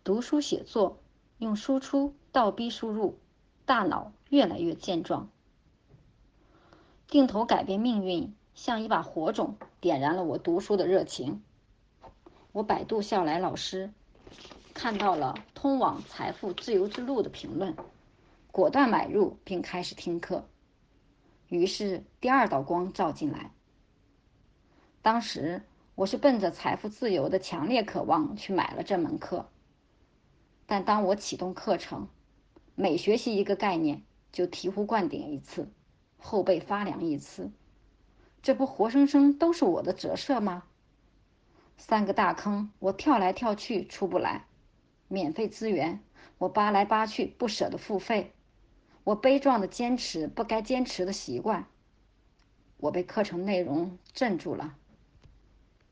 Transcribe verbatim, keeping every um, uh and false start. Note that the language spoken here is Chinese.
读书写作，用输出倒逼输入，大脑越来越健壮。定投改变命运，像一把火种，点燃了我读书的热情。我百度笑来老师看到了通往财富自由之路的评论，果断买入并开始听课。于是第二道光照进来。当时我是奔着财富自由的强烈渴望去买了这门课，但当我启动课程，每学习一个概念就醍醐灌顶一次，后背发凉一次。这不活生生都是我的折射吗？三个大坑，我跳来跳去出不来。免费资源，我扒来扒去不舍得付费。我悲壮的坚持不该坚持的习惯。我被课程内容镇住了。